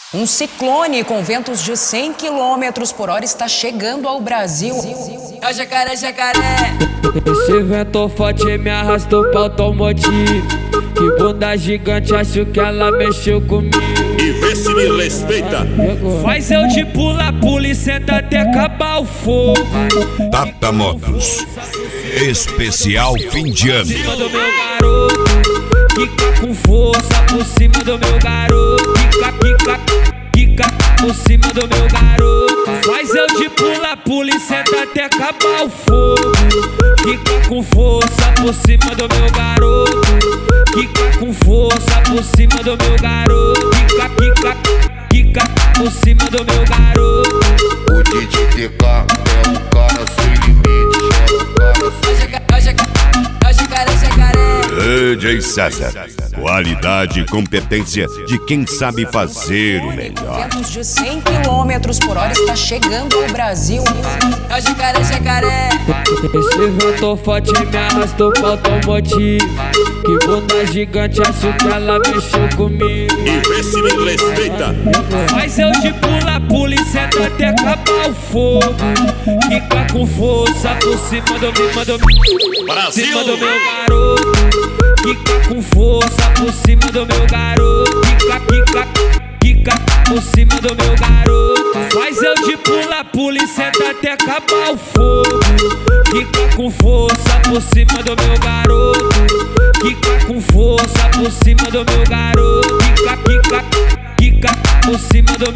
Um ciclone com ventos de 100 km por hora está chegando ao Brasil. É o jacaré, jacaré. Esse vento forte me arrastou pra automotivo. Que bunda gigante, acho que ela mexeu comigo. E vê se me respeita. Faz eu de pula e senta até acabar o fogo. Tata Motos, especial fim de ano. Por cima do meu garoto, quica com força. Por cima do meu garoto, quica por cima do meu garoto. Faz eu de pula e senta até acabar o fogo. Quica com força por cima do meu garoto. Quica com força por cima do meu garoto. Quica por cima do meu garoto. O DJ TK é o cara sem limites. É o jacaré, jacaré. DJ César, qualidade e competência de quem sabe fazer o melhor. Ventos de 100 km por hora está chegando ao Brasil. É o jacaré, jacaré. Esse vento forte me arrastou pra automotivo. Que bunda gigante, acho que ela mexeu comigo. E vê se me respeita. Faz eu de pula e senta até acabar o fogo. Quica com força por cima do Brasil. meu garoto. Quica com força por cima do meu garoto. Quica por cima do meu garoto. Faz eu de pula e senta até acabar o fogo. Quica com força por cima do meu garoto. Quica com força por cima do meu garoto. Quica por cima do